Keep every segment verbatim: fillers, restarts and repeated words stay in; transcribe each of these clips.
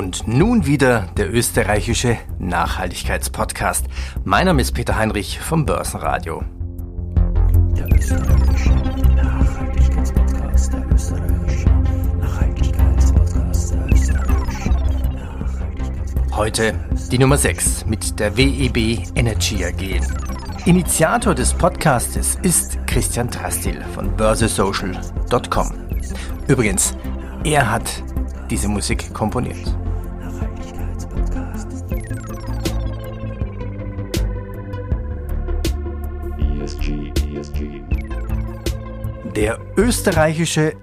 Und nun wieder der österreichische Nachhaltigkeitspodcast. Mein Name ist Peter Heinrich vom Börsenradio. Der österreichische Nachhaltigkeitspodcast, der österreichische Nachhaltigkeitspodcast, der österreichische Nachhaltigkeitspodcast. Heute die Nummer sechs mit der W E B Energy A G. Initiator des Podcastes ist Christian Drastil von börse social punkt com. Übrigens, er hat diese Musik komponiert. E S G, E S G. Der österreichische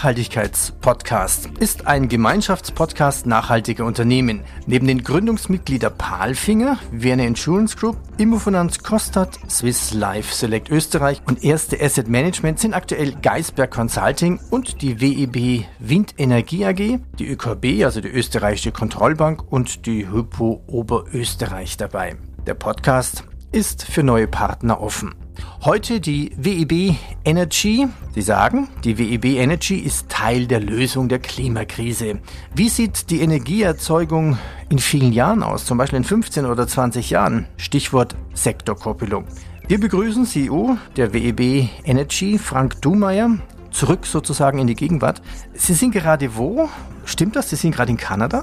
Nachhaltigkeitspodcast ist ein Gemeinschaftspodcast nachhaltiger Unternehmen. Neben den Gründungsmitgliedern Palfinger, Vienna Insurance Group, Immofinanz Kostat, Swiss Life Select Österreich und Erste Asset Management sind aktuell Geisberg Consulting und die W E B Windenergie A G, die Ö K B, also die österreichische Kontrollbank und die Hypo Oberösterreich dabei. Der Podcast ist für neue Partner offen. Heute die W E B Energy. Sie sagen, die W E B Energy ist Teil der Lösung der Klimakrise. Wie sieht die Energieerzeugung in vielen Jahren aus, zum Beispiel in fünfzehn oder zwanzig Jahren? Stichwort Sektorkoppelung. Wir begrüßen C E O der W E B Energy, Frank Dumeier, zurück sozusagen in die Gegenwart. Sie sind gerade wo? Stimmt das? Sie sind gerade in Kanada?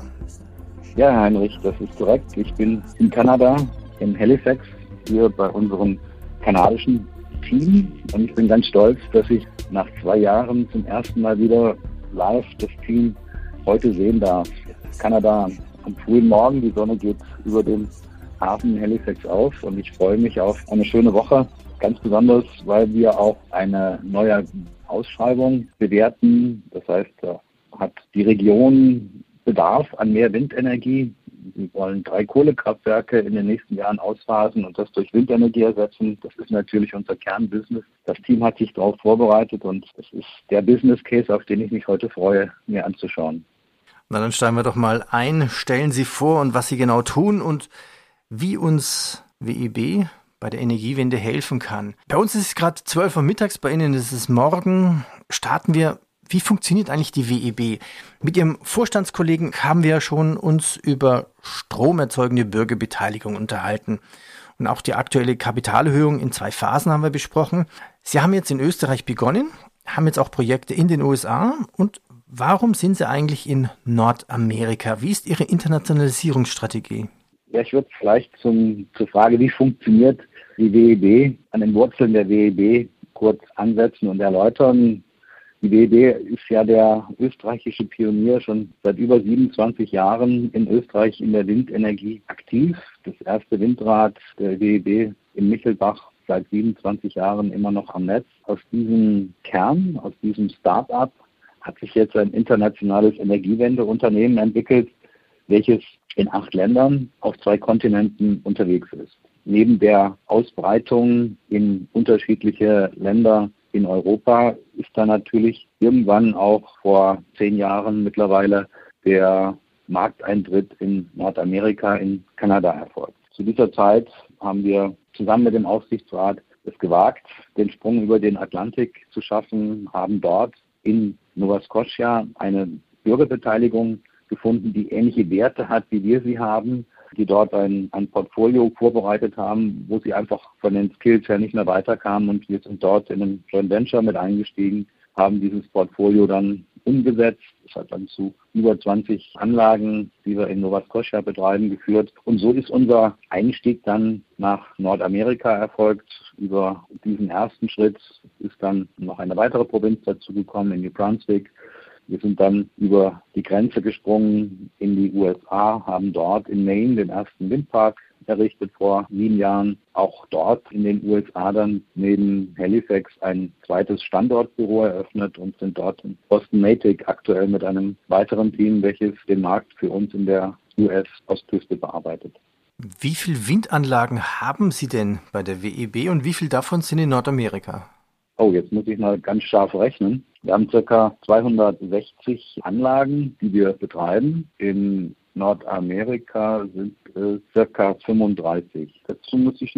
Ja, Heinrich, das ist korrekt. Ich bin in Kanada, in Halifax, hier bei unserem kanadischen Team, und ich bin ganz stolz, dass ich nach zwei Jahren zum ersten Mal wieder live das Team heute sehen darf. Kanada am frühen Morgen, die Sonne geht über den Hafen Halifax auf und ich freue mich auf eine schöne Woche, ganz besonders, weil wir auch eine neue Ausschreibung bewerten. Das heißt, da hat die Region Bedarf an mehr Windenergie. Sie wollen drei Kohlekraftwerke in den nächsten Jahren ausphasen und das durch Windenergie ersetzen. Das ist natürlich unser Kernbusiness. Das Team hat sich darauf vorbereitet und es ist der Business Case, auf den ich mich heute freue, mir anzuschauen. Na, dann steigen wir doch mal ein. Stellen Sie vor, und was Sie genau tun und wie uns W E B bei der Energiewende helfen kann. Bei uns ist es gerade zwölf Uhr mittags, bei Ihnen ist es morgen. Starten wir. Wie funktioniert eigentlich die W E B? Mit Ihrem Vorstandskollegen haben wir ja schon uns über stromerzeugende Bürgerbeteiligung unterhalten. Und auch die aktuelle Kapitalerhöhung in zwei Phasen haben wir besprochen. Sie haben jetzt in Österreich begonnen, haben jetzt auch Projekte in den U S A. Und warum sind Sie eigentlich in Nordamerika? Wie ist Ihre Internationalisierungsstrategie? Ja, ich würde vielleicht zum, zur Frage, wie funktioniert die W E B, an den Wurzeln der W E B kurz ansetzen und erläutern. Die W E B ist ja der österreichische Pionier, schon seit über siebenundzwanzig Jahren in Österreich in der Windenergie aktiv. Das erste Windrad der W E B in Michelbach seit siebenundzwanzig Jahren immer noch am Netz. Aus diesem Kern, aus diesem Start-up hat sich jetzt ein internationales Energiewendeunternehmen entwickelt, welches in acht Ländern auf zwei Kontinenten unterwegs ist. Neben der Ausbreitung in unterschiedliche Länder in Europa ist da natürlich irgendwann auch vor zehn Jahren mittlerweile der Markteintritt in Nordamerika, in Kanada erfolgt. Zu dieser Zeit haben wir zusammen mit dem Aufsichtsrat es gewagt, den Sprung über den Atlantik zu schaffen, haben dort in Nova Scotia eine Bürgerbeteiligung gefunden, die ähnliche Werte hat, wie wir sie haben, die dort ein, ein Portfolio vorbereitet haben, wo sie einfach von den Skills her nicht mehr weiterkamen, und wir sind dort in einem Joint Venture mit eingestiegen, haben dieses Portfolio dann umgesetzt. Das hat dann zu über zwanzig Anlagen, die wir in Nova Scotia betreiben, geführt. Und so ist unser Einstieg dann nach Nordamerika erfolgt. Über diesen ersten Schritt ist dann noch eine weitere Provinz dazu gekommen, in New Brunswick. Wir sind dann über die Grenze gesprungen in die U S A, haben dort in Maine den ersten Windpark errichtet vor sieben Jahren. Auch dort in den U S A dann neben Halifax ein zweites Standortbüro eröffnet und sind dort in Boston Matic aktuell mit einem weiteren Team, welches den Markt für uns in der U S-Ostküste bearbeitet. Wie viele Windanlagen haben Sie denn bei der W E B und wie viel davon sind in Nordamerika? Oh, jetzt muss ich mal ganz scharf rechnen. Wir haben ca. zweihundertsechzig Anlagen, die wir betreiben. In Nordamerika sind es ca. fünfunddreißig. Dazu muss ich noch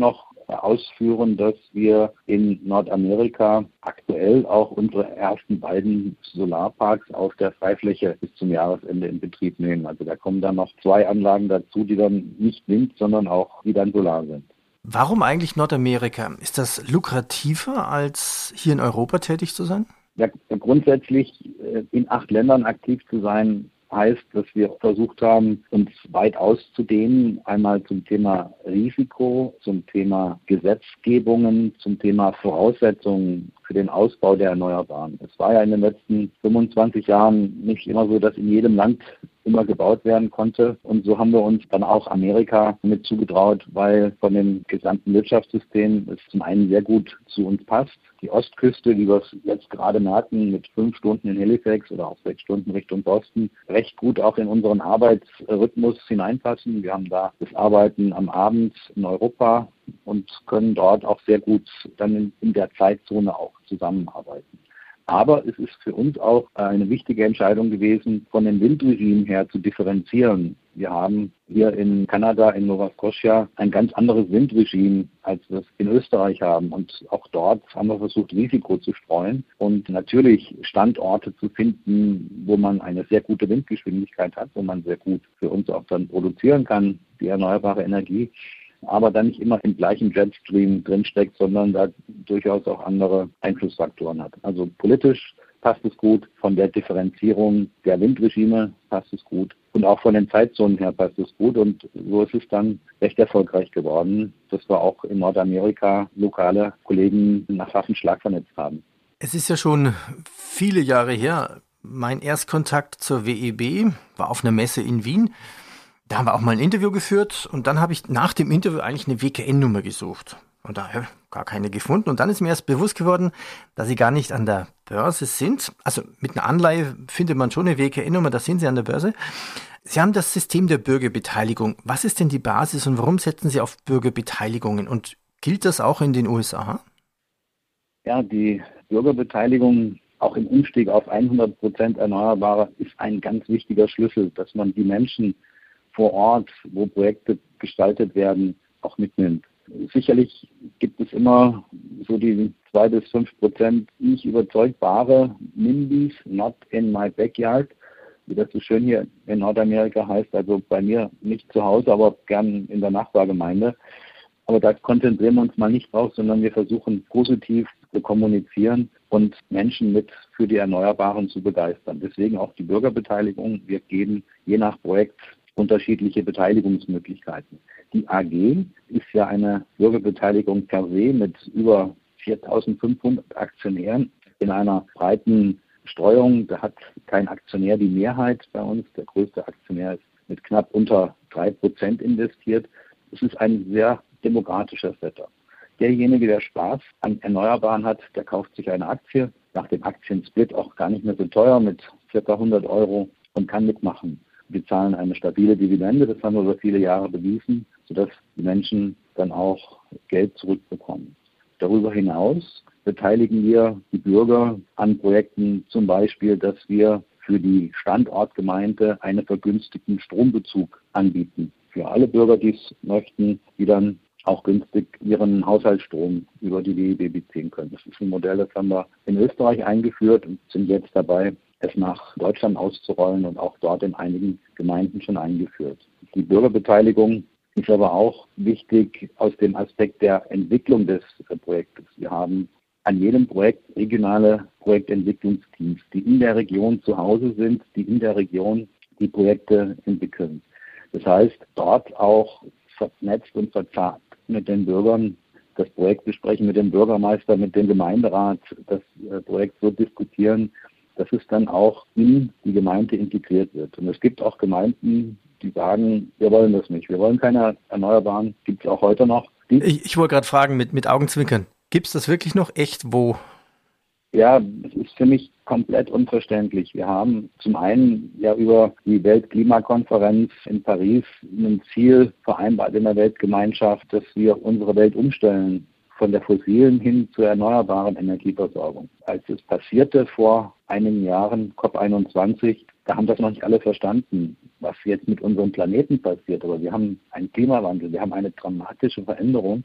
ausführen, dass wir in Nordamerika aktuell auch unsere ersten beiden Solarparks auf der Freifläche bis zum Jahresende in Betrieb nehmen. Also da kommen dann noch zwei Anlagen dazu, die dann nicht Wind, sondern auch die dann Solar sind. Warum eigentlich Nordamerika? Ist das lukrativer, als hier in Europa tätig zu sein? Ja, grundsätzlich in acht Ländern aktiv zu sein, heißt, dass wir versucht haben, uns weit auszudehnen, einmal zum Thema Risiko, zum Thema Gesetzgebungen, zum Thema Voraussetzungen für den Ausbau der Erneuerbaren. Es war ja in den letzten fünfundzwanzig Jahren nicht immer so, dass in jedem Land immer gebaut werden konnte. Und so haben wir uns dann auch Amerika mit zugetraut, weil von dem gesamten Wirtschaftssystem es zum einen sehr gut zu uns passt. Die Ostküste, wie wir es jetzt gerade merken, mit fünf Stunden in Halifax oder auch sechs Stunden Richtung Boston, recht gut auch in unseren Arbeitsrhythmus hineinpassen. Wir haben da das Arbeiten am Abend in Europa und können dort auch sehr gut dann in, in der Zeitzone auch zusammenarbeiten. Aber es ist für uns auch eine wichtige Entscheidung gewesen, von dem Windregime her zu differenzieren. Wir haben hier in Kanada, in Nova Scotia, ein ganz anderes Windregime, als wir es in Österreich haben. Und auch dort haben wir versucht, Risiko zu streuen und natürlich Standorte zu finden, wo man eine sehr gute Windgeschwindigkeit hat, wo man sehr gut für uns auch dann produzieren kann, die erneuerbare Energie, aber dann nicht immer im gleichen Jetstream drinsteckt, sondern da durchaus auch andere Einflussfaktoren hat. Also politisch passt es gut, von der Differenzierung der Windregime passt es gut und auch von den Zeitzonen her passt es gut und so ist es dann recht erfolgreich geworden, dass wir auch in Nordamerika lokale Kollegen nach Waffenschlag vernetzt haben. Es ist ja schon viele Jahre her. Mein Erstkontakt zur W E B war auf einer Messe in Wien. Da haben wir auch mal ein Interview geführt und dann habe ich nach dem Interview eigentlich eine W K N-Nummer gesucht und da ja, gar keine gefunden. Und dann ist mir erst bewusst geworden, dass sie gar nicht an der Börse sind. Also mit einer Anleihe findet man schon eine W K N-Nummer, da sind sie an der Börse. Sie haben das System der Bürgerbeteiligung. Was ist denn die Basis und warum setzen Sie auf Bürgerbeteiligungen? Und gilt das auch in den U S A? Ja, die Bürgerbeteiligung auch im Umstieg auf hundert Prozent Erneuerbare ist ein ganz wichtiger Schlüssel, dass man die Menschen vor Ort, wo Projekte gestaltet werden, auch mitnimmt. Sicherlich gibt es immer so die zwei bis fünf Prozent nicht überzeugbare NIMBYs, not in my backyard, wie das so schön hier in Nordamerika heißt, also bei mir nicht zu Hause, aber gern in der Nachbargemeinde. Aber da konzentrieren wir uns mal nicht drauf, sondern wir versuchen positiv zu kommunizieren und Menschen mit für die Erneuerbaren zu begeistern. Deswegen auch die Bürgerbeteiligung. Wir geben je nach Projekt unterschiedliche Beteiligungsmöglichkeiten. Die A G ist ja eine Bürgerbeteiligung per se mit über viertausendfünfhundert Aktionären in einer breiten Streuung. Da hat kein Aktionär die Mehrheit bei uns. Der größte Aktionär ist mit knapp unter drei Prozent investiert. Es ist ein sehr demokratischer Setup. Derjenige, der Spaß an Erneuerbaren hat, der kauft sich eine Aktie, nach dem Aktiensplit auch gar nicht mehr so teuer mit ca. hundert Euro und kann mitmachen. Wir zahlen eine stabile Dividende, das haben wir über viele Jahre bewiesen, sodass die Menschen dann auch Geld zurückbekommen. Darüber hinaus beteiligen wir die Bürger an Projekten, zum Beispiel, dass wir für die Standortgemeinde einen vergünstigten Strombezug anbieten. Für alle Bürger, die es möchten, die dann auch günstig ihren Haushaltsstrom über die W E B beziehen können. Das ist ein Modell, das haben wir in Österreich eingeführt und sind jetzt dabei, es nach Deutschland auszurollen und auch dort in einigen Gemeinden schon eingeführt. Die Bürgerbeteiligung ist aber auch wichtig aus dem Aspekt der Entwicklung des Projektes. Wir haben an jedem Projekt regionale Projektentwicklungsteams, die in der Region zu Hause sind, die in der Region die Projekte entwickeln. Das heißt, dort auch vernetzt und verzahnt mit den Bürgern das Projekt besprechen, mit dem Bürgermeister, mit dem Gemeinderat, das Projekt so diskutieren, dass es dann auch in die Gemeinde integriert wird. Und es gibt auch Gemeinden, die sagen, wir wollen das nicht. Wir wollen keine Erneuerbaren. Gibt es auch heute noch. Ich, ich wollte gerade fragen, mit, mit Augenzwinkern, gibt es das wirklich noch echt wo? Ja, es ist für mich komplett unverständlich. Wir haben zum einen ja über die Weltklimakonferenz in Paris ein Ziel vereinbart in der Weltgemeinschaft, dass wir unsere Welt umstellen von der fossilen hin zur erneuerbaren Energieversorgung. Als es passierte vor einigen Jahren, COP einundzwanzig, da haben das noch nicht alle verstanden, was jetzt mit unserem Planeten passiert. Aber wir haben einen Klimawandel, wir haben eine dramatische Veränderung,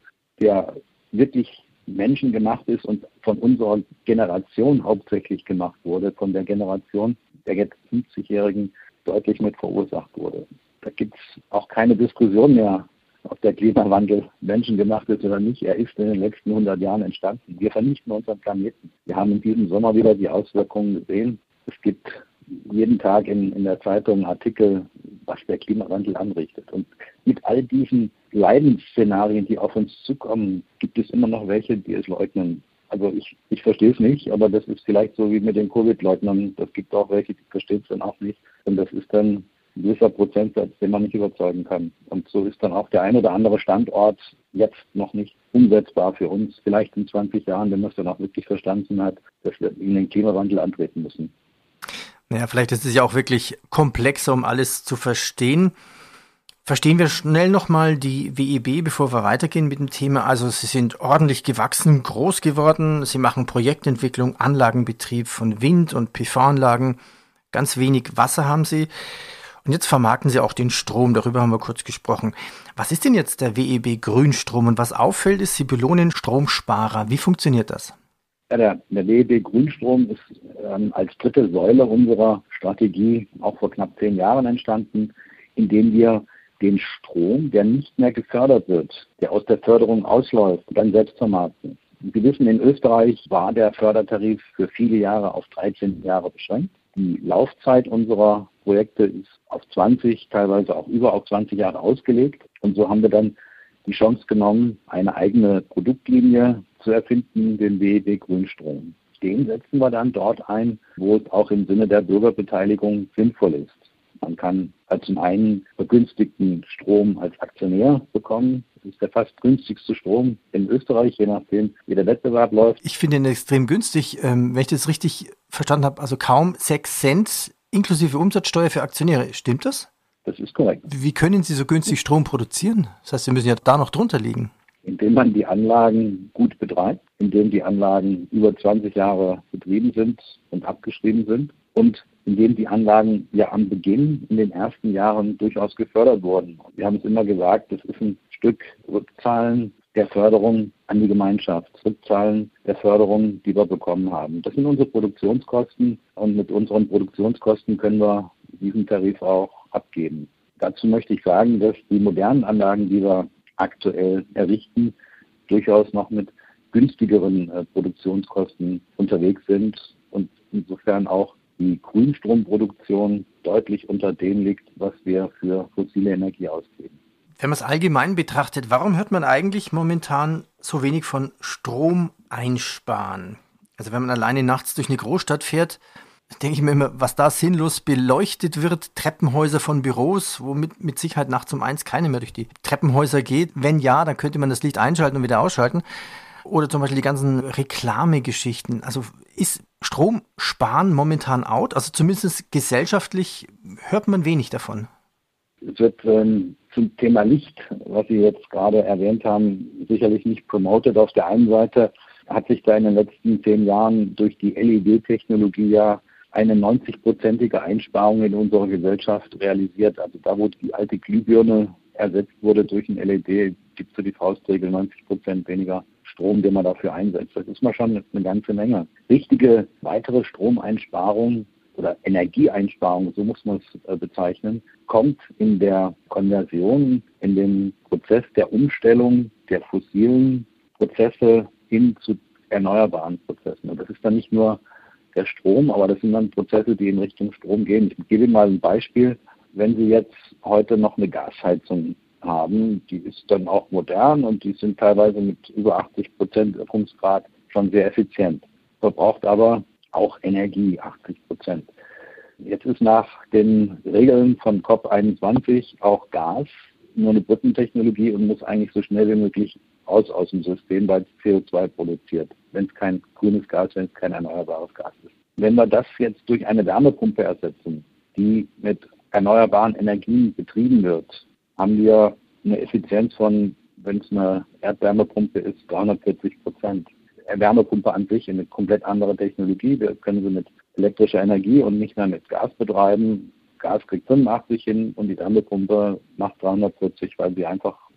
der wirklich menschengemacht ist und von unserer Generation hauptsächlich gemacht wurde, von der Generation der jetzt fünfzigjährigen deutlich mit verursacht wurde. Da gibt es auch keine Diskussion mehr, ob der Klimawandel menschengemacht ist oder nicht. Er ist in den letzten hundert Jahren entstanden. Wir vernichten unseren Planeten. Wir haben in diesem Sommer wieder die Auswirkungen gesehen. Es gibt jeden Tag in, in der Zeitung Artikel, was der Klimawandel anrichtet. Und mit all diesen Leidensszenarien, die auf uns zukommen, gibt es immer noch welche, die es leugnen. Also ich, ich verstehe es nicht, aber das ist vielleicht so wie mit den Covid-Leugnern. Das gibt auch welche, die verstehen es dann auch nicht. Und das ist dann ein gewisser Prozentsatz, den man nicht überzeugen kann. Und so ist dann auch der ein oder andere Standort jetzt noch nicht umsetzbar für uns. Vielleicht in zwanzig Jahren, wenn man es dann auch wirklich verstanden hat, dass wir in den Klimawandel antreten müssen. Naja, vielleicht ist es ja auch wirklich komplexer, um alles zu verstehen. Verstehen wir schnell nochmal die W E B, bevor wir weitergehen mit dem Thema. Also Sie sind ordentlich gewachsen, groß geworden. Sie machen Projektentwicklung, Anlagenbetrieb von Wind- und P V-Anlagen. Ganz wenig Wasser haben Sie. Und jetzt vermarkten Sie auch den Strom. Darüber haben wir kurz gesprochen. Was ist denn jetzt der W E B Grünstrom? Und was auffällt, ist, Sie belohnen Stromsparer. Wie funktioniert das? Ja, der, der W E B Grünstrom ist ähm, als dritte Säule unserer Strategie auch vor knapp zehn Jahren entstanden, indem wir den Strom, der nicht mehr gefördert wird, der aus der Förderung ausläuft, dann selbst vermarkten. Sie wissen, in Österreich war der Fördertarif für viele Jahre auf dreizehn Jahre beschränkt. Die Laufzeit unserer Projekte ist auf zwanzig, teilweise auch über auf zwanzig Jahre ausgelegt. Und so haben wir dann die Chance genommen, eine eigene Produktlinie zu erfinden, den W E B Grünstrom. Den setzen wir dann dort ein, wo es auch im Sinne der Bürgerbeteiligung sinnvoll ist. Man kann also zum einen vergünstigten Strom als Aktionär bekommen. Das ist der fast günstigste Strom in Österreich, je nachdem, wie der Wettbewerb läuft. Ich finde ihn extrem günstig. Ähm, wenn ich das richtig verstanden habe, also kaum sechs Cent inklusive Umsatzsteuer für Aktionäre. Stimmt das? Das ist korrekt. Wie können Sie so günstig Strom produzieren? Das heißt, Sie müssen ja da noch drunter liegen. Indem man die Anlagen gut betreibt, indem die Anlagen über zwanzig Jahre betrieben sind und abgeschrieben sind und indem die Anlagen ja am Beginn in den ersten Jahren durchaus gefördert wurden. Wir haben es immer gesagt, das ist ein Stück Rückzahlen der Förderung an die Gemeinschaft, Rückzahlen der Förderung, die wir bekommen haben. Das sind unsere Produktionskosten und mit unseren Produktionskosten können wir diesen Tarif auch abgeben. Dazu möchte ich sagen, dass die modernen Anlagen, die wir aktuell errichten, durchaus noch mit günstigeren äh, Produktionskosten unterwegs sind und insofern auch die Grünstromproduktion deutlich unter dem liegt, was wir für fossile Energie ausgeben. Wenn man es allgemein betrachtet, warum hört man eigentlich momentan so wenig von Strom einsparen? Also wenn man alleine nachts durch eine Großstadt fährt, denke ich mir immer, was da sinnlos beleuchtet wird, Treppenhäuser von Büros, womit mit Sicherheit nachts um eins keiner mehr durch die Treppenhäuser geht. Wenn ja, dann könnte man das Licht einschalten und wieder ausschalten. Oder zum Beispiel die ganzen Reklamegeschichten. Also ist Stromsparen momentan out? Also zumindest gesellschaftlich hört man wenig davon. Es wird ähm, zum Thema Licht, was Sie jetzt gerade erwähnt haben, sicherlich nicht promoted. Auf der einen Seite hat sich da in den letzten zehn Jahren durch die L E D-Technologie ja eine neunzig-prozentige Einsparung in unserer Gesellschaft realisiert. Also da, wo die alte Glühbirne ersetzt wurde durch ein L E D, gibt es so die Faustregel neunzig Prozent weniger Strom, den man dafür einsetzt. Das ist mal schon eine ganze Menge. Richtige weitere Stromeinsparung oder Energieeinsparung, so muss man es äh, bezeichnen, kommt in der Konversion, in dem Prozess der Umstellung der fossilen Prozesse hin zu erneuerbaren Prozessen. Und das ist dann nicht nur der Strom, aber das sind dann Prozesse, die in Richtung Strom gehen. Ich gebe Ihnen mal ein Beispiel. Wenn Sie jetzt heute noch eine Gasheizung haben, die ist dann auch modern und die sind teilweise mit über achtzig Prozent Wirkungsgrad schon sehr effizient, verbraucht aber auch Energie, achtzig Prozent. Jetzt ist nach den Regeln von C O P einundzwanzig auch Gas nur eine Brückentechnologie und muss eigentlich so schnell wie möglich raus aus dem System, weil es C O zwei produziert, wenn es kein grünes Gas, wenn es kein erneuerbares Gas ist. Wenn wir das jetzt durch eine Wärmepumpe ersetzen, die mit erneuerbaren Energien betrieben wird, haben wir eine Effizienz von, wenn es eine Erdwärmepumpe ist, dreihundertvierzig Prozent. Eine Wärmepumpe an sich eine komplett andere Technologie. Wir können sie mit elektrischer Energie und nicht mehr mit Gas betreiben. Gas kriegt fünfundachtzig hin und die Wärmepumpe macht dreihundertvierzig, weil sie einfach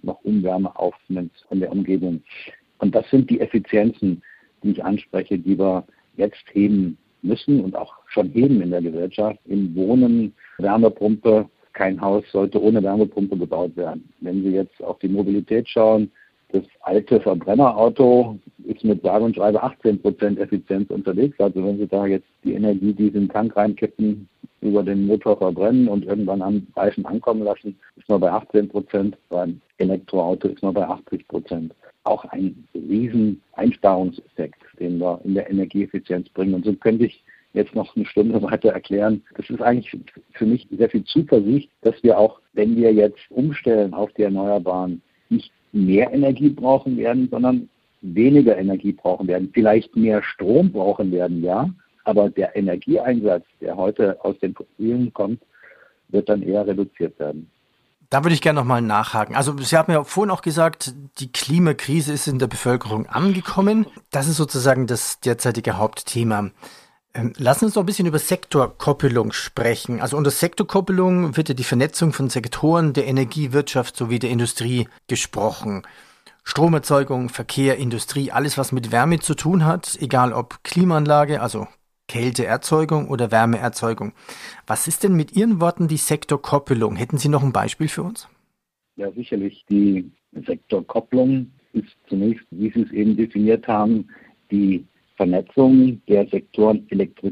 noch Umwärme aufnimmt von der Umgebung. Und das sind die Effizienzen, die ich anspreche, die wir jetzt heben müssen und auch schon heben in der Gesellschaft. Im Wohnen, Wärmepumpe, kein Haus sollte ohne Wärmepumpe gebaut werden. Wenn Sie jetzt auf die Mobilität schauen, das alte Verbrennerauto ist mit sage und schreibe achtzehn Prozent Effizienz unterwegs. Also wenn Sie da jetzt die Energie, die Sie in den Tank reinkippen, über den Motor verbrennen und irgendwann am Reifen ankommen lassen, ist man bei achtzehn Prozent. Beim Elektroauto ist man bei achtzig Prozent. Auch ein riesen Einsparungseffekt, den wir in der Energieeffizienz bringen. Und so könnte ich jetzt noch eine Stunde weiter erklären. Das ist eigentlich für mich sehr viel Zuversicht, dass wir auch, wenn wir jetzt umstellen auf die Erneuerbaren, nicht mehr Energie brauchen werden, sondern weniger Energie brauchen werden. Vielleicht mehr Strom brauchen werden, ja, aber der Energieeinsatz, der heute aus den Fossilen kommt, wird dann eher reduziert werden. Da würde ich gerne nochmal nachhaken. Also Sie haben ja vorhin auch gesagt, die Klimakrise ist in der Bevölkerung angekommen. Das ist sozusagen das derzeitige Hauptthema. Ähm, lassen Sie uns noch ein bisschen über Sektorkoppelung sprechen. Also unter Sektorkoppelung wird ja die Vernetzung von Sektoren der Energiewirtschaft sowie der Industrie gesprochen. Stromerzeugung, Verkehr, Industrie, alles was mit Wärme zu tun hat, egal ob Klimaanlage, also Kälteerzeugung oder Wärmeerzeugung. Was ist denn mit Ihren Worten die Sektorkoppelung? Hätten Sie noch ein Beispiel für uns? Ja, sicherlich. Die Sektorkopplung ist zunächst, wie Sie es eben definiert haben, die Vernetzung der Sektoren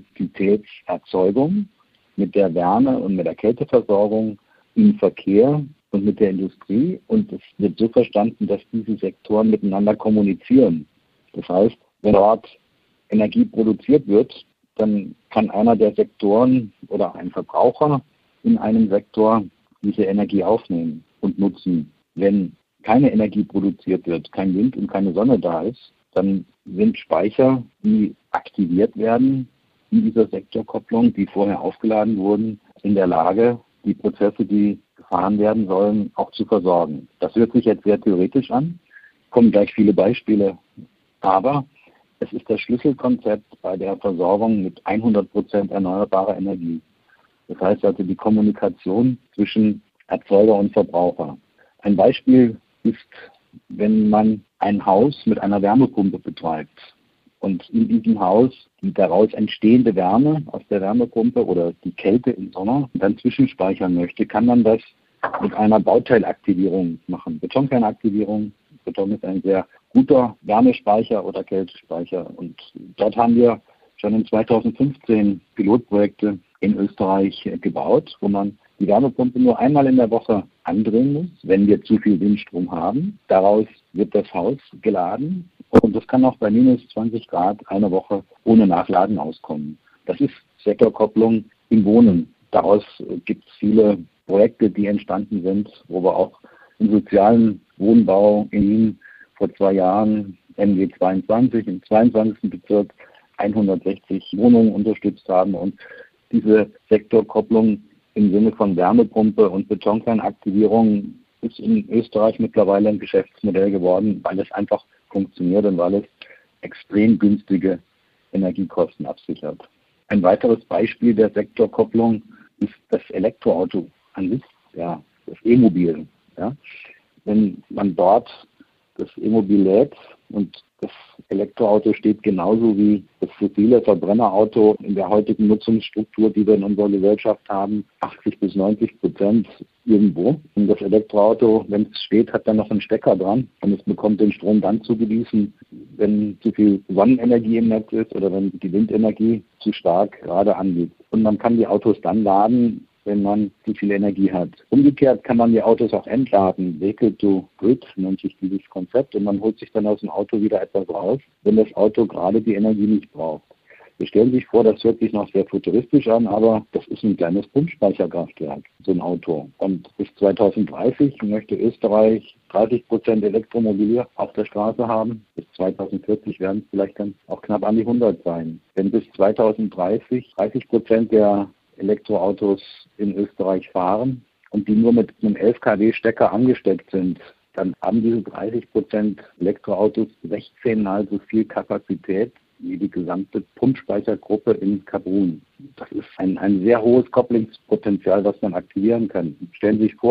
Elektrizitätserzeugung mit der Wärme- und mit der Kälteversorgung im Verkehr und mit der Industrie. Und es wird so verstanden, dass diese Sektoren miteinander kommunizieren. Das heißt, wenn dort Energie produziert wird, dann kann einer der Sektoren oder ein Verbraucher in einem Sektor diese Energie aufnehmen und nutzen. Wenn keine Energie produziert wird, kein Wind und keine Sonne da ist, dann sind Speicher, die aktiviert werden in dieser Sektorkopplung, die vorher aufgeladen wurden, in der Lage, die Prozesse, die gefahren werden sollen, auch zu versorgen. Das hört sich jetzt sehr theoretisch an, kommen gleich viele Beispiele, aber es ist das Schlüsselkonzept bei der Versorgung mit hundert Prozent erneuerbarer Energie. Das heißt also die Kommunikation zwischen Erzeuger und Verbraucher. Ein Beispiel ist, wenn man ein Haus mit einer Wärmepumpe betreibt und in diesem Haus die daraus entstehende Wärme aus der Wärmepumpe oder die Kälte im Sommer dann zwischenspeichern möchte, kann man das mit einer Bauteilaktivierung machen. Betonkernaktivierung. Beton ist ein sehr guter Wärmespeicher oder Kältespeicher. Und dort haben wir schon in zweitausendfünfzehn Pilotprojekte in Österreich gebaut, wo man die Wärmepumpe nur einmal in der Woche andrehen muss, wenn wir zu viel Windstrom haben. Daraus wird das Haus geladen und das kann auch bei minus zwanzig Grad eine Woche ohne Nachladen auskommen. Das ist Sektorkopplung im Wohnen. Daraus gibt es viele Projekte, die entstanden sind, wo wir auch im sozialen Wohnbau in Wien vor zwei Jahren M G zweiundzwanzig im zweiundzwanzigsten Bezirk hundertsechzig Wohnungen unterstützt haben. Und diese Sektorkopplung im Sinne von Wärmepumpe und Betonkernaktivierung ist in Österreich mittlerweile ein Geschäftsmodell geworden, weil es einfach funktioniert und weil es extrem günstige Energiekosten absichert. Ein weiteres Beispiel der Sektorkopplung ist das Elektroauto an sich, ja, das E-Mobil. Ja. Wenn man dort das E-Mobil lädt und das Elektroauto steht genauso wie das fossile Verbrennerauto in der heutigen Nutzungsstruktur, die wir in unserer Gesellschaft haben, achtzig bis neunzig Prozent irgendwo. Und das Elektroauto, wenn es steht, hat dann noch einen Stecker dran und es bekommt den Strom dann zugewiesen, wenn zu viel Sonnenenergie im Netz ist oder wenn die Windenergie zu stark gerade anliegt. Und man kann die Autos dann laden, wenn man zu viel Energie hat. Umgekehrt kann man die Autos auch entladen. Vehicle to Grid nennt sich dieses Konzept und man holt sich dann aus dem Auto wieder etwas raus, wenn das Auto gerade die Energie nicht braucht. Wir stellen sich vor, das hört sich noch sehr futuristisch an, aber das ist ein kleines Pumpspeicherkraftwerk, so ein Auto. Und bis zweitausenddreißig möchte Österreich dreißig Prozent Elektromobilität auf der Straße haben. Bis zweitausendvierzig werden es vielleicht dann auch knapp an die hundert sein. Wenn bis zweitausenddreißig dreißig Prozent der Elektroautos in Österreich fahren und die nur mit einem elf Kilowatt Stecker angesteckt sind, dann haben diese dreißig Prozent Elektroautos sechzehn Mal so viel Kapazität wie die gesamte Pumpspeichergruppe in Kaprun. Das ist ein, ein sehr hohes Kopplungspotenzial, das man aktivieren kann. Stellen Sie sich vor,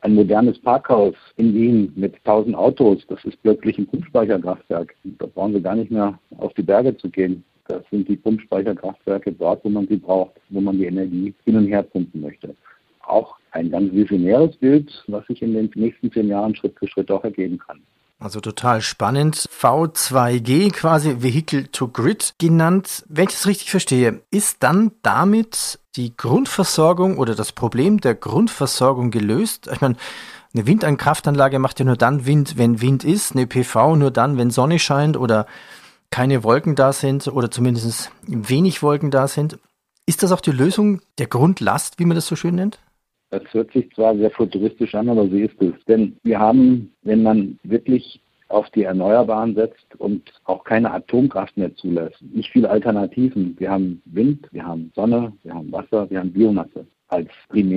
ein modernes Parkhaus in Wien mit tausend Autos, das ist plötzlich ein Pumpspeicherkraftwerk. Da brauchen Sie gar nicht mehr auf die Berge zu gehen. Das sind die Pumpspeicherkraftwerke dort, wo man sie braucht, wo man die Energie hin und her pumpen möchte. Auch ein ganz visionäres Bild, was sich in den nächsten zehn Jahren Schritt für Schritt auch ergeben kann. Also total spannend. V zwei G, quasi Vehicle to Grid genannt. Wenn ich das richtig verstehe, ist dann damit die Grundversorgung oder das Problem der Grundversorgung gelöst? Ich meine, eine Windkraftanlage macht ja nur dann Wind, wenn Wind ist, eine P V nur dann, wenn Sonne scheint oder keine Wolken da sind oder zumindest wenig Wolken da sind. Ist das auch die Lösung der Grundlast, wie man das so schön nennt? Das hört sich zwar sehr futuristisch an, aber so ist es. Denn wir haben, wenn man wirklich auf die Erneuerbaren setzt und auch keine Atomkraft mehr zulässt, nicht viele Alternativen. Wir haben Wind, wir haben Sonne, wir haben Wasser, wir haben Biomasse als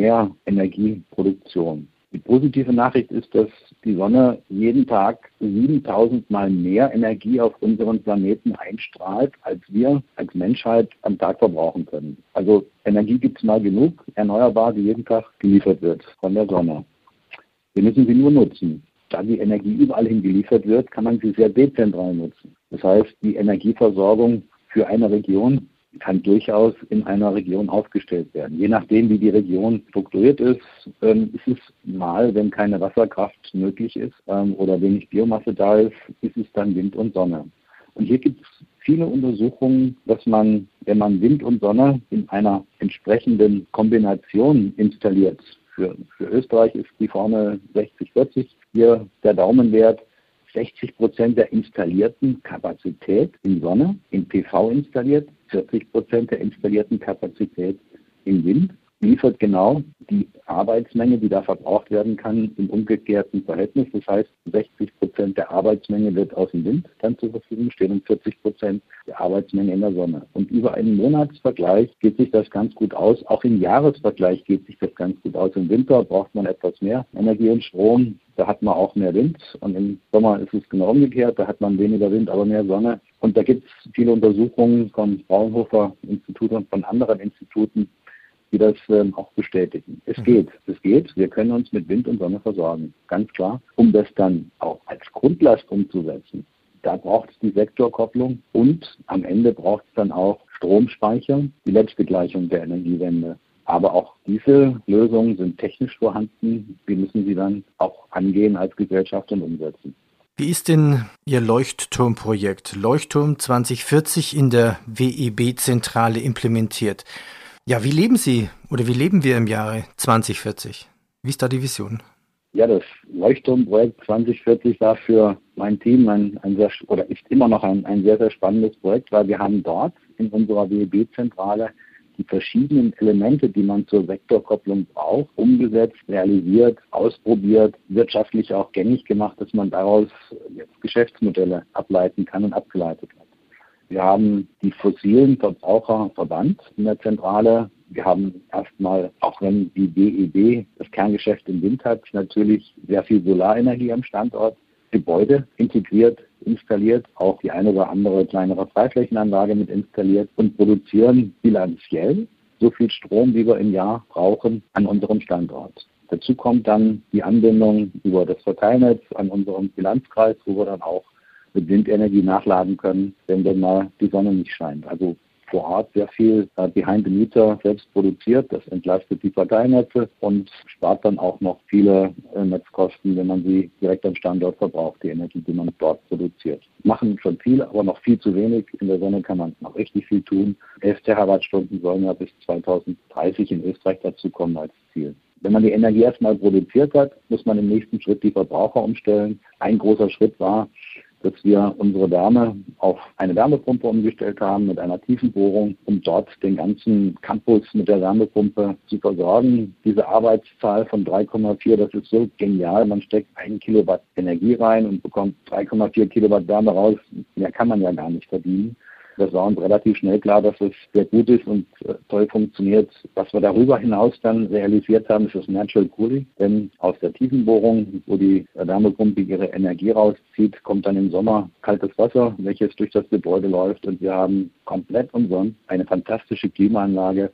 Primärenergieproduktion. Die positive Nachricht ist, dass die Sonne jeden Tag siebentausend Mal mehr Energie auf unseren Planeten einstrahlt, als wir als Menschheit am Tag verbrauchen können. Also Energie gibt es mal genug, erneuerbar, die jeden Tag geliefert wird von der Sonne. Wir müssen sie nur nutzen. Da die Energie überall hin geliefert wird, kann man sie sehr dezentral nutzen. Das heißt, die Energieversorgung für eine Region kann durchaus in einer Region aufgestellt werden. Je nachdem, wie die Region strukturiert ist, ähm, ist es mal, wenn keine Wasserkraft möglich ist ähm, oder wenig Biomasse da ist, ist es dann Wind und Sonne. Und hier gibt es viele Untersuchungen, dass man, wenn man Wind und Sonne in einer entsprechenden Kombination installiert, für, für Österreich ist die Formel sechzig vierzig hier der Daumenwert, sechzig Prozent der installierten Kapazität in Sonne, in P V installiert, vierzig Prozent der installierten Kapazität in Wind, liefert genau die Arbeitsmenge, die da verbraucht werden kann, im umgekehrten Verhältnis. Das heißt, sechzig Prozent der Arbeitsmenge wird aus dem Wind dann zur Verfügung stehen und vierzig Prozent der Arbeitsmenge in der Sonne. Und über einen Monatsvergleich geht sich das ganz gut aus. Auch im Jahresvergleich geht sich das ganz gut aus. Im Winter braucht man etwas mehr Energie und Strom. Da hat man auch mehr Wind und im Sommer ist es genau umgekehrt. Da hat man weniger Wind, aber mehr Sonne. Und da gibt es viele Untersuchungen vom Fraunhofer Institut und von anderen Instituten, die das ähm, auch bestätigen. Es geht, es geht. Wir können uns mit Wind und Sonne versorgen, ganz klar. Um das dann auch als Grundlast umzusetzen, da braucht es die Sektorkopplung und am Ende braucht es dann auch Stromspeicher, die letzte Gleichung der Energiewende. Aber auch diese Lösungen sind technisch vorhanden. Wir müssen sie dann auch angehen als Gesellschaft und umsetzen. Wie ist denn Ihr Leuchtturmprojekt Leuchtturm zwanzig vierzig in der W E B-Zentrale implementiert? Ja, wie leben Sie oder wie leben wir im Jahre zwanzig vierzig? Wie ist da die Vision? Ja, das Leuchtturmprojekt zwanzig vierzig war für mein Team ein, ein sehr, oder ist immer noch ein, ein sehr, sehr spannendes Projekt, weil wir haben dort in unserer W E B-Zentrale die verschiedenen Elemente, die man zur Sektorkopplung braucht, umgesetzt, realisiert, ausprobiert, wirtschaftlich auch gängig gemacht, dass man daraus jetzt Geschäftsmodelle ableiten kann und abgeleitet hat. Wir haben die fossilen Verbraucher verbannt in der Zentrale. Wir haben erstmal, auch wenn die W E B das Kerngeschäft im Wind hat, natürlich sehr viel Solarenergie am Standort, Gebäude integriert, installiert, auch die eine oder andere kleinere Freiflächenanlage mit installiert und produzieren bilanziell so viel Strom, wie wir im Jahr brauchen, an unserem Standort. Dazu kommt dann die Anbindung über das Verteilnetz an unserem Bilanzkreis, wo wir dann auch mit Windenergie nachladen können, wenn dann mal die Sonne nicht scheint. Also vor Ort sehr viel äh, behind the meter selbst produziert. Das entlastet die Verteilnetze und spart dann auch noch viele äh, Netzkosten, wenn man sie direkt am Standort verbraucht, die Energie, die man dort produziert. Machen schon viel, aber noch viel zu wenig. In der Sonne kann man noch richtig viel tun. elf Terawattstunden sollen ja bis zweitausenddreißig in Österreich dazu kommen als Ziel. Wenn man die Energie erstmal produziert hat, muss man im nächsten Schritt die Verbraucher umstellen. Ein großer Schritt war, dass wir unsere Wärme auf eine Wärmepumpe umgestellt haben mit einer Tiefenbohrung, um dort den ganzen Campus mit der Wärmepumpe zu versorgen. Diese Arbeitszahl von drei Komma vier, das ist so genial. Man steckt ein Kilowatt Energie rein und bekommt drei Komma vier Kilowatt Wärme raus. Mehr kann man ja gar nicht verdienen. Das war uns relativ schnell klar, dass es sehr gut ist und äh, toll funktioniert. Was wir darüber hinaus dann realisiert haben, ist das Natural Cooling. Denn aus der Tiefenbohrung, wo die Wärmepumpe ihre Energie rauszieht, kommt dann im Sommer kaltes Wasser, welches durch das Gebäude läuft. Und wir haben komplett umsonst eine fantastische Klimaanlage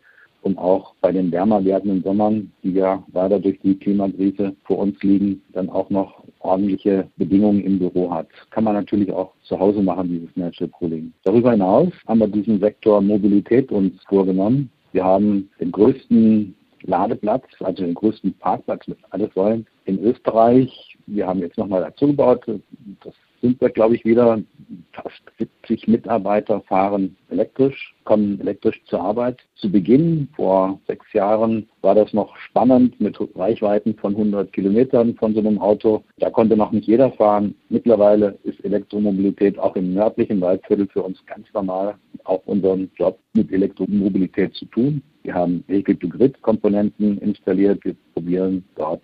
um auch bei den wärmer werdenden Sommern, die ja leider durch die Klimakrise vor uns liegen, dann auch noch ordentliche Bedingungen im Büro hat. Kann man natürlich auch zu Hause machen, dieses Natural Cooling. Darüber hinaus haben wir diesen Sektor Mobilität uns vorgenommen. Wir haben den größten Ladeplatz, also den größten Parkplatz mit alle Säulen in Österreich. Wir haben jetzt nochmal dazu gebaut, das sind wir, glaube ich, wieder. Fast siebzig Mitarbeiter fahren elektrisch, kommen elektrisch zur Arbeit. Zu Beginn, vor sechs Jahren, war das noch spannend mit Reichweiten von hundert Kilometern von so einem Auto. Da konnte noch nicht jeder fahren. Mittlerweile ist Elektromobilität auch im nördlichen Waldviertel für uns ganz normal, auch unseren Job mit Elektromobilität zu tun. Wir haben Vehicle-to-Grid-Komponenten installiert. Wir probieren dort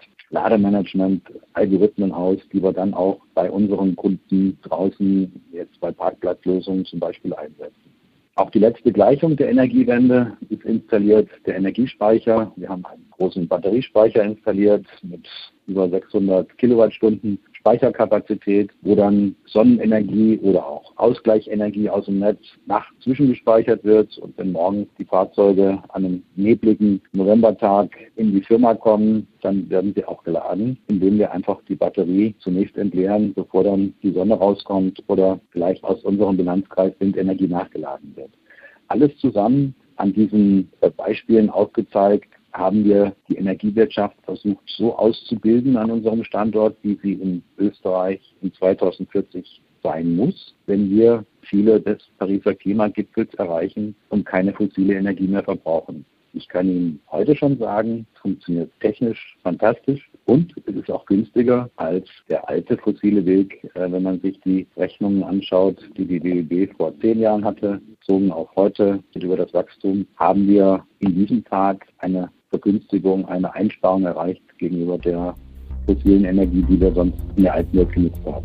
Lademanagement-Algorithmen aus, die wir dann auch bei unseren Kunden draußen, jetzt bei Parkplatzlösungen zum Beispiel, einsetzen. Auch die letzte Gleichung der Energiewende ist installiert, der Energiespeicher. Wir haben einen großen Batteriespeicher installiert mit über sechshundert Kilowattstunden Speicherkapazität, wo dann Sonnenenergie oder auch Ausgleichsenergie aus dem Netz nachts zwischengespeichert wird. Und wenn morgens die Fahrzeuge an einem nebligen Novembertag in die Firma kommen, dann werden sie auch geladen, indem wir einfach die Batterie zunächst entleeren, bevor dann die Sonne rauskommt oder vielleicht aus unserem Bilanzkreis Windenergie nachgeladen wird. Alles zusammen an diesen Beispielen aufgezeigt, haben wir die Energiewirtschaft versucht so auszubilden an unserem Standort, wie sie in Österreich in zweitausendvierzig sein muss, wenn wir Ziele des Pariser Klimagipfels erreichen und keine fossile Energie mehr verbrauchen. Ich kann Ihnen heute schon sagen, es funktioniert technisch fantastisch und es ist auch günstiger als der alte fossile Weg, äh, wenn man sich die Rechnungen anschaut, die die W E B vor zehn Jahren hatte, bezogen auch heute über das Wachstum, haben wir in diesem Tag eine Vergünstigung, eine Einsparung erreicht gegenüber der fossilen Energie, die wir sonst in der alten Welt genutzt haben.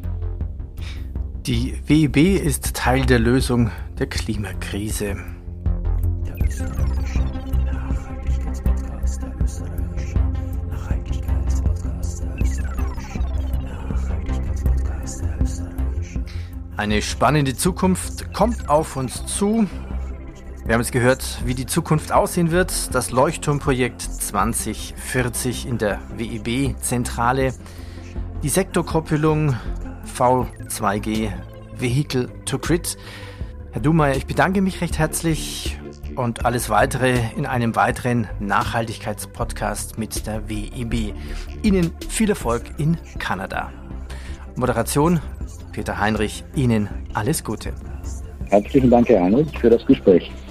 Die W E B ist Teil der Lösung der Klimakrise. Der österreichische Nachhaltigkeitspodcast, der österreichische Nachhaltigkeitspodcast, der österreichische Nachhaltigkeitspodcast, der österreichische. Eine spannende Zukunft kommt auf uns zu. Wir haben es gehört, wie die Zukunft aussehen wird. Das Leuchtturmprojekt zwanzig vierzig in der W E B-Zentrale. Die Sektorkoppelung V zwei G, Vehicle to Grid. Herr Duhmeier, ich bedanke mich recht herzlich und alles weitere in einem weiteren Nachhaltigkeitspodcast mit der W E B. Ihnen viel Erfolg in Kanada. Moderation Peter Heinrich, Ihnen alles Gute. Herzlichen Dank, Herr Heinrich, für das Gespräch.